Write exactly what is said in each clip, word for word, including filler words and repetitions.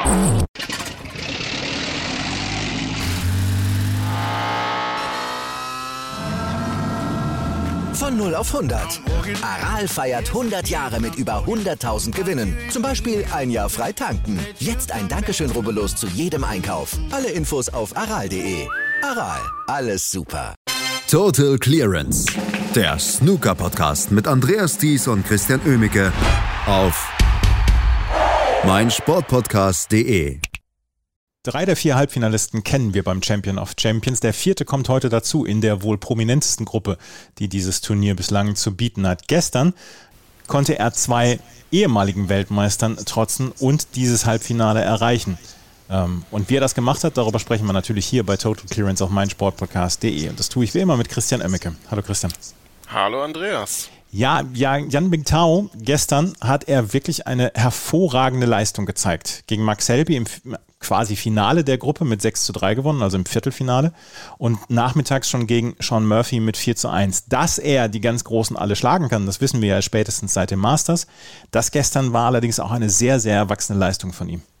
Von null auf hundert. Aral feiert hundert Jahre mit über hunderttausend Gewinnen. Zum Beispiel ein Jahr frei tanken. Jetzt ein Dankeschön, rubbellos zu jedem Einkauf. Alle Infos auf aral punkt de. Aral, alles super. Total Clearance. Der Snooker-Podcast mit Andreas Thies und Christian Oemicke auf meinsportpodcast punkt de. Drei der vier Halbfinalisten kennen wir beim Champion of Champions. Der vierte kommt heute dazu in der wohl prominentesten Gruppe, die dieses Turnier bislang zu bieten hat. Gestern konnte er zwei ehemaligen Weltmeistern trotzen und dieses Halbfinale erreichen. Und wie er das gemacht hat, darüber sprechen wir natürlich hier bei Total Clearance auf meinsportpodcast punkt de. Und das tue ich wie immer mit Christian Oemicke. Hallo Christian. Hallo Andreas. Ja, ja, Yan Bingtao, gestern hat er wirklich eine hervorragende Leistung gezeigt. Gegen Mark Selby im quasi Finale der Gruppe mit sechs zu drei gewonnen, also im Viertelfinale. Und nachmittags schon gegen Sean Murphy mit vier zu eins. Dass er die ganz Großen alle schlagen kann, das wissen wir ja spätestens seit dem Masters. Das gestern war allerdings auch eine sehr, sehr erwachsene Leistung von ihm.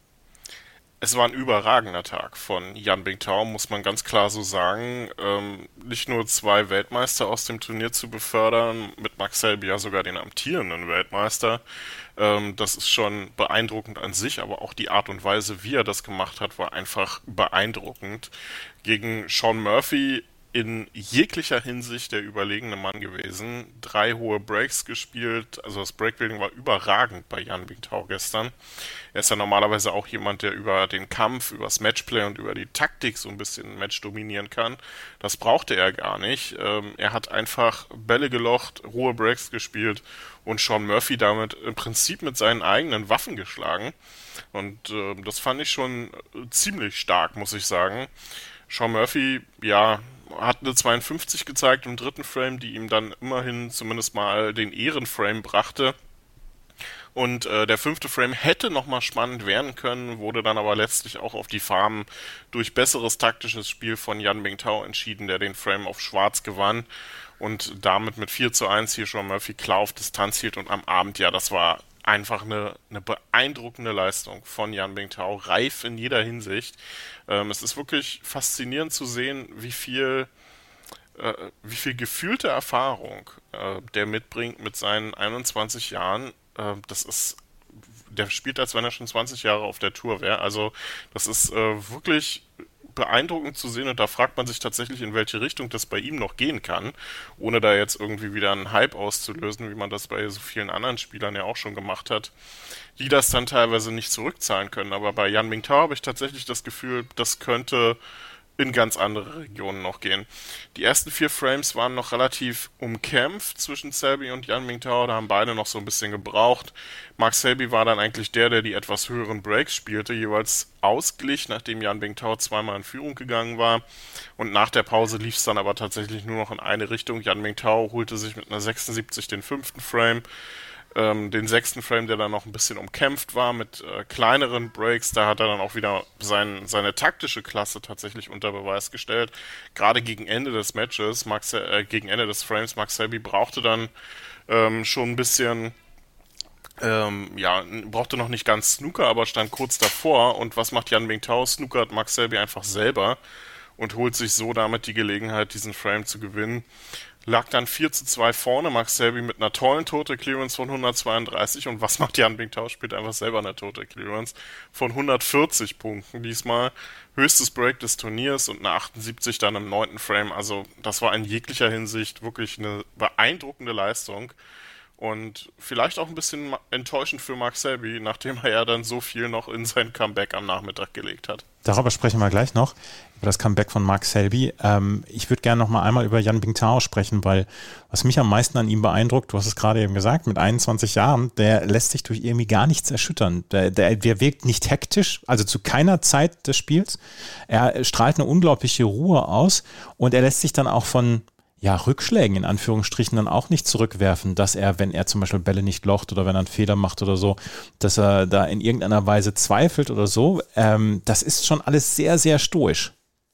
Es war ein überragender Tag von Yan Bingtao, muss man ganz klar so sagen. Ähm, nicht nur zwei Weltmeister aus dem Turnier zu befördern, mit Mark Selby ja sogar den amtierenden Weltmeister. Ähm, das ist schon beeindruckend an sich, aber auch die Art und Weise, wie er das gemacht hat, war einfach beeindruckend. Gegen Sean Murphy in jeglicher Hinsicht der überlegene Mann gewesen. Drei hohe Breaks gespielt, also das Breakbuilding war überragend bei Yan Bingtao gestern. Er ist ja normalerweise auch jemand, der über den Kampf, über das Matchplay und über die Taktik so ein bisschen ein Match dominieren kann. Das brauchte er gar nicht. Ähm, er hat einfach Bälle gelocht, hohe Breaks gespielt und Sean Murphy damit im Prinzip mit seinen eigenen Waffen geschlagen. Und äh, das fand ich schon ziemlich stark, muss ich sagen. Sean Murphy, ja, hat eine zweiundfünfzig gezeigt im dritten Frame, die ihm dann immerhin zumindest mal den Ehrenframe brachte. Und äh, der fünfte Frame hätte nochmal spannend werden können, wurde dann aber letztlich auch auf die Farben durch besseres taktisches Spiel von Yan Bingtao entschieden, der den Frame auf Schwarz gewann und damit mit vier zu eins hier schon Murphy klar auf Distanz hielt. Und am Abend, ja, das war einfach eine, eine beeindruckende Leistung von Yan Bingtao, reif in jeder Hinsicht. Ähm, es ist wirklich faszinierend zu sehen, wie viel, äh, wie viel gefühlte Erfahrung äh, der mitbringt mit seinen einundzwanzig Jahren. Äh, das ist, der spielt, als wenn er schon zwanzig Jahre auf der Tour wäre. Also das ist äh, wirklich beeindruckend zu sehen, und da fragt man sich tatsächlich, in welche Richtung das bei ihm noch gehen kann, ohne da jetzt irgendwie wieder einen Hype auszulösen, wie man das bei so vielen anderen Spielern ja auch schon gemacht hat, die das dann teilweise nicht zurückzahlen können. Aber bei Yan Bingtao habe ich tatsächlich das Gefühl, das könnte in ganz andere Regionen noch gehen. Die ersten vier Frames waren noch relativ umkämpft zwischen Selby und Yan Bingtao, da haben beide noch so ein bisschen gebraucht. Mark Selby war dann eigentlich der, der die etwas höheren Breaks spielte, jeweils ausglich, nachdem Yan Bingtao zweimal in Führung gegangen war. Und nach der Pause lief es dann aber tatsächlich nur noch in eine Richtung. Yan Bingtao holte sich mit einer sechsundsiebzig den fünften Frame. Ähm, den sechsten Frame, der dann noch ein bisschen umkämpft war mit äh, kleineren Breaks, da hat er dann auch wieder sein, seine taktische Klasse tatsächlich unter Beweis gestellt. Gerade gegen Ende des Matches, Max, äh, gegen Ende des Frames, Mark Selby brauchte dann ähm, schon ein bisschen, ähm, ja, brauchte noch nicht ganz Snooker, aber stand kurz davor. Und was macht Yan Bingtao? Snookert Mark Selby einfach selber und holt sich so damit die Gelegenheit, diesen Frame zu gewinnen. Lag dann vier zu zwei vorne, Mark Selby mit einer tollen Total Clearance von hundertzweiunddreißig. Und was macht Yan Bingtao? Spielt einfach selber eine Total Clearance von hundertvierzig Punkten diesmal. Höchstes Break des Turniers und eine achtundsiebzig dann im neunten Frame. Also das war in jeglicher Hinsicht wirklich eine beeindruckende Leistung. Und vielleicht auch ein bisschen enttäuschend für Mark Selby, nachdem er ja dann so viel noch in sein Comeback am Nachmittag gelegt hat. Darüber sprechen wir gleich noch, über das Comeback von Mark Selby. Ähm, ich würde gerne noch mal einmal über Yan Bingtao sprechen, weil was mich am meisten an ihm beeindruckt, du hast es gerade eben gesagt, mit einundzwanzig Jahren, der lässt sich durch irgendwie gar nichts erschüttern. Der, der, der wirkt nicht hektisch, also zu keiner Zeit des Spiels. Er strahlt eine unglaubliche Ruhe aus und er lässt sich dann auch von ja, Rückschlägen in Anführungsstrichen dann auch nicht zurückwerfen, dass er, wenn er zum Beispiel Bälle nicht locht oder wenn er einen Fehler macht oder so, dass er da in irgendeiner Weise zweifelt oder so. Ähm, das ist schon alles sehr, sehr stoisch.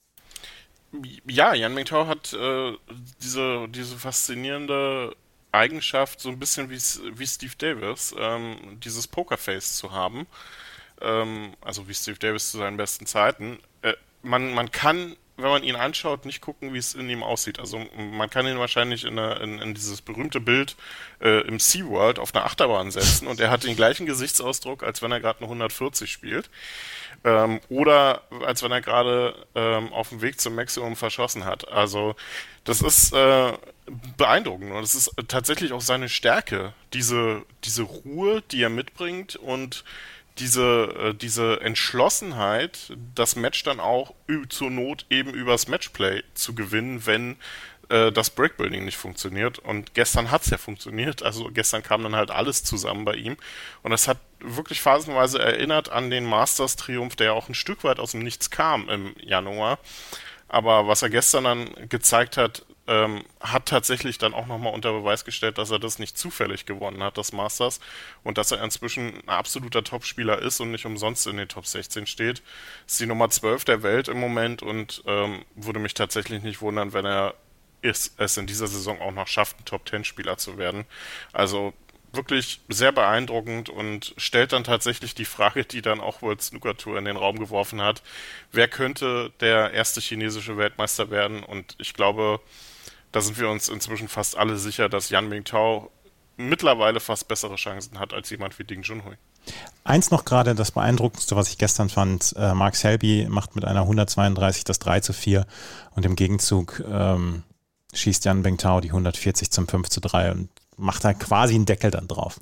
Ja, Yan Bingtao hat äh, diese, diese faszinierende Eigenschaft, so ein bisschen wie, wie Steve Davis, ähm, dieses Pokerface zu haben. ähm, also wie Steve Davis zu seinen besten Zeiten. Äh, man, man kann, wenn man ihn anschaut, nicht gucken, wie es in ihm aussieht. Also man kann ihn wahrscheinlich in, eine, in, in dieses berühmte Bild äh, im SeaWorld auf einer Achterbahn setzen und er hat den gleichen Gesichtsausdruck, als wenn er gerade eine hundertvierzig spielt. Ähm, oder als wenn er gerade ähm, auf dem Weg zum Maximum verschossen hat. Also das ist äh, beeindruckend und es ist tatsächlich auch seine Stärke, diese, diese Ruhe, die er mitbringt und diese, äh, diese Entschlossenheit, das Match dann auch ü- zur Not eben übers Matchplay zu gewinnen, wenn äh, das Breakbuilding nicht funktioniert. Und gestern hat's ja funktioniert, also gestern kam dann halt alles zusammen bei ihm und das hat wirklich phasenweise erinnert an den Masters-Triumph, der auch ein Stück weit aus dem Nichts kam im Januar. Aber was er gestern dann gezeigt hat, ähm, hat tatsächlich dann auch nochmal unter Beweis gestellt, dass er das nicht zufällig gewonnen hat, das Masters, und dass er inzwischen ein absoluter Topspieler ist und nicht umsonst in den Top sechzehn steht. Ist die Nummer zwölf der Welt im Moment und ähm, würde mich tatsächlich nicht wundern, wenn er es, es in dieser Saison auch noch schafft, ein Top zehn Spieler zu werden. Also wirklich sehr beeindruckend und stellt dann tatsächlich die Frage, die dann auch World Snooker Tour in den Raum geworfen hat, wer könnte der erste chinesische Weltmeister werden? Und ich glaube, da sind wir uns inzwischen fast alle sicher, dass Yan Mingtao mittlerweile fast bessere Chancen hat als jemand wie Ding Junhui. Eins noch gerade, das Beeindruckendste, was ich gestern fand, äh, Mark Selby macht mit einer hundertzweiunddreißig das drei zu vier und im Gegenzug ähm, schießt Yan Mingtao die hundertvierzig zum fünf zu drei und macht da quasi einen Deckel dann drauf.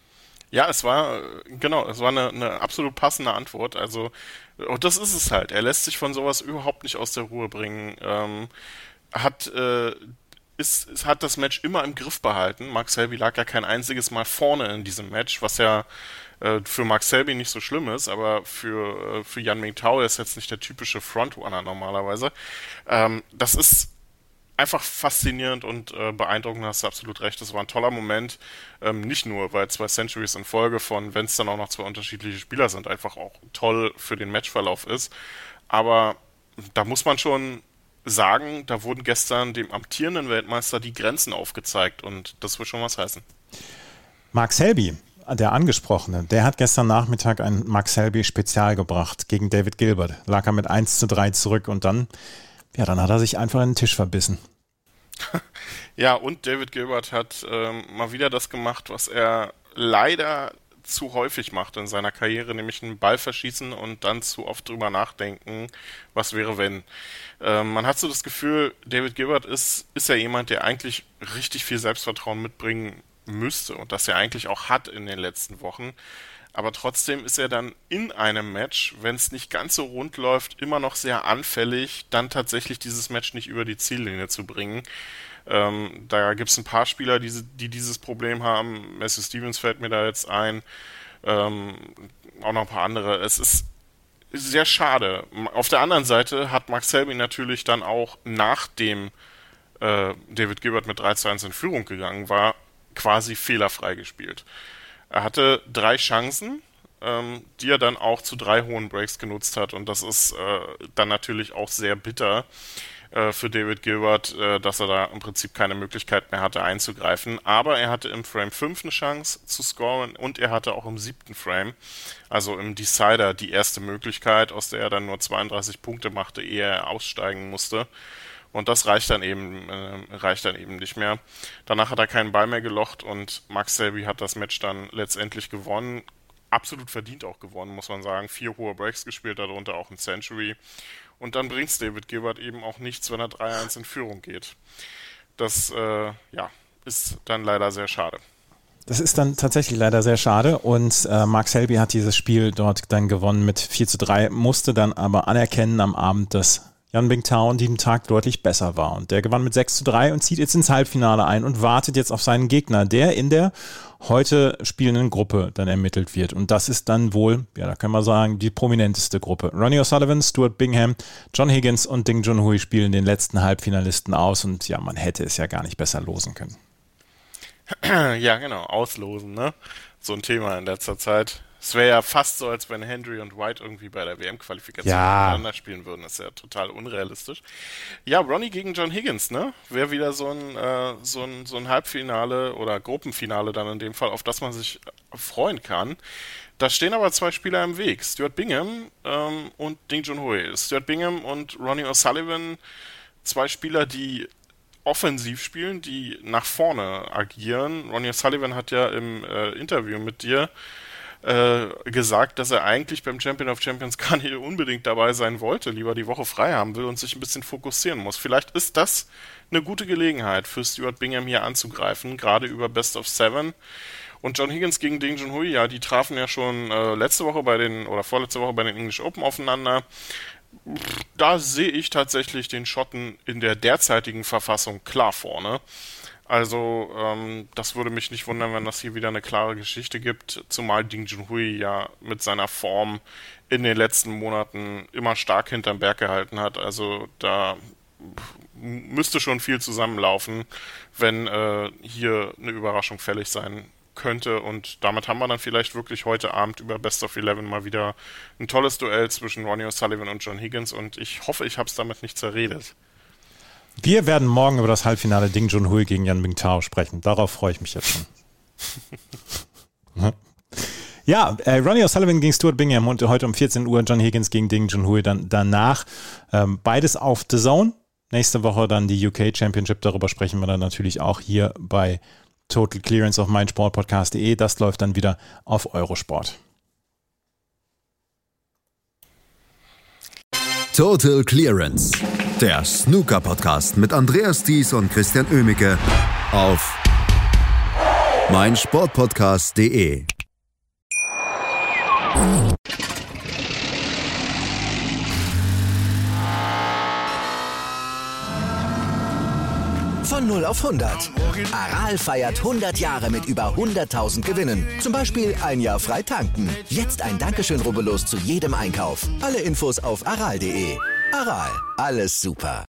Ja, es war, genau, es war eine, eine absolut passende Antwort. Also, und das ist es halt. Er lässt sich von sowas überhaupt nicht aus der Ruhe bringen. Ähm, hat, äh, ist, ist, hat das Match immer im Griff behalten. Mark Selby lag ja kein einziges Mal vorne in diesem Match, was ja äh, für Mark Selby nicht so schlimm ist, aber für, äh, für Yan Mingtao ist jetzt nicht der typische Frontrunner normalerweise. Ähm, das ist einfach faszinierend und äh, beeindruckend, hast du absolut recht. Das war ein toller Moment, ähm, nicht nur, weil zwei Centuries in Folge von, wenn es dann auch noch zwei unterschiedliche Spieler sind, einfach auch toll für den Matchverlauf ist. Aber da muss man schon sagen, da wurden gestern dem amtierenden Weltmeister die Grenzen aufgezeigt und das will schon was heißen. Mark Selby, der Angesprochene, der hat gestern Nachmittag ein Mark Selby Spezial gebracht gegen David Gilbert. Lag er mit eins zu drei zurück und dann Ja, dann hat er sich einfach in den Tisch verbissen. Ja, und David Gilbert hat ähm, mal wieder das gemacht, was er leider zu häufig macht in seiner Karriere, nämlich einen Ball verschießen und dann zu oft drüber nachdenken, was wäre, wenn. Ähm, man hat so das Gefühl, David Gilbert ist, ist ja jemand, der eigentlich richtig viel Selbstvertrauen mitbringen müsste und das er eigentlich auch hat in den letzten Wochen. Aber trotzdem ist er dann in einem Match, wenn es nicht ganz so rund läuft, immer noch sehr anfällig, dann tatsächlich dieses Match nicht über die Ziellinie zu bringen. Ähm, da gibt es ein paar Spieler, die, die dieses Problem haben. Matthew Stevens fällt mir da jetzt ein. Ähm, auch noch ein paar andere. Es ist sehr schade. Auf der anderen Seite hat Mark Selby natürlich dann auch, nachdem äh, David Gilbert mit drei zu eins in Führung gegangen war, quasi fehlerfrei gespielt. Er hatte drei Chancen, ähm, die er dann auch zu drei hohen Breaks genutzt hat. Und das ist äh, dann natürlich auch sehr bitter äh, für David Gilbert, äh, dass er da im Prinzip keine Möglichkeit mehr hatte einzugreifen. Aber er hatte im Frame fünf eine Chance zu scoren und er hatte auch im siebten Frame, also im Decider, die erste Möglichkeit, aus der er dann nur zweiunddreißig Punkte machte, ehe er aussteigen musste. Und das reicht dann eben, äh, reicht dann eben nicht mehr. Danach hat er keinen Ball mehr gelocht und Mark Selby hat das Match dann letztendlich gewonnen. Absolut verdient auch gewonnen, muss man sagen. Vier hohe Breaks gespielt, darunter auch ein Century. Und dann bringt's David Gilbert eben auch nichts, wenn er drei eins in Führung geht. Das, äh, ja, ist dann leider sehr schade. Das ist dann tatsächlich leider sehr schade und äh, Mark Selby hat dieses Spiel dort dann gewonnen mit vier zu drei, musste dann aber anerkennen am Abend, dass Yan Mingtao an diesem Tag deutlich besser war. Und der gewann mit sechs zu drei und zieht jetzt ins Halbfinale ein und wartet jetzt auf seinen Gegner, der in der heute spielenden Gruppe dann ermittelt wird. Und das ist dann wohl, ja, da können wir sagen, die prominenteste Gruppe. Ronnie O'Sullivan, Stuart Bingham, John Higgins und Ding Junhui spielen den letzten Halbfinalisten aus. Und ja, man hätte es ja gar nicht besser losen können. Ja, genau, auslosen, ne? So ein Thema in letzter Zeit. Es wäre ja fast so, als wenn Hendry und White irgendwie bei der W M-Qualifikation ja. miteinander spielen würden. Das ist ja total unrealistisch. Ja, Ronnie gegen John Higgins, ne? Wäre wieder so ein, äh, so ein, so ein Halbfinale oder Gruppenfinale dann in dem Fall, auf das man sich freuen kann. Da stehen aber zwei Spieler im Weg. Stuart Bingham ähm, und Ding Junhui. Stuart Bingham und Ronnie O'Sullivan, zwei Spieler, die offensiv spielen, die nach vorne agieren. Ronnie O'Sullivan hat ja im äh, Interview mit dir äh, gesagt, dass er eigentlich beim Champion of Champions gar nicht unbedingt dabei sein wollte, lieber die Woche frei haben will und sich ein bisschen fokussieren muss. Vielleicht ist das eine gute Gelegenheit für Stuart Bingham hier anzugreifen, gerade über Best of Seven. Und John Higgins gegen Ding Junhui, ja, die trafen ja schon äh, letzte Woche bei den, oder vorletzte Woche bei den English Open aufeinander. Da sehe ich tatsächlich den Schotten in der derzeitigen Verfassung klar vorne. Also ähm, das würde mich nicht wundern, wenn das hier wieder eine klare Geschichte gibt, zumal Ding Junhui ja mit seiner Form in den letzten Monaten immer stark hinterm Berg gehalten hat. Also da müsste schon viel zusammenlaufen, wenn äh, hier eine Überraschung fällig sein könnte, und damit haben wir dann vielleicht wirklich heute Abend über Best of Eleven mal wieder ein tolles Duell zwischen Ronnie O'Sullivan und John Higgins, und ich hoffe, ich habe es damit nicht zerredet. Wir werden morgen über das Halbfinale Ding Junhui gegen Yan Bingtao sprechen. Darauf freue ich mich jetzt schon. Ja, äh, Ronnie O'Sullivan gegen Stuart Bingham und heute um vierzehn Uhr John Higgins gegen Ding Junhui. Dann danach ähm, beides auf The Zone. Nächste Woche dann die U K Championship. Darüber sprechen wir dann natürlich auch hier bei Total Clearance auf meinsportpodcast punkt de. Das läuft dann wieder auf Eurosport. Total Clearance, der Snooker-Podcast mit Andreas Thies und Christian Oemicke auf meinsportpodcast punkt de. Von null auf hundert. Aral feiert hundert Jahre mit über hunderttausend Gewinnen. Zum Beispiel ein Jahr frei tanken. Jetzt ein Dankeschön, rubbellos zu jedem Einkauf. Alle Infos auf aral punkt de. Aral, alles super.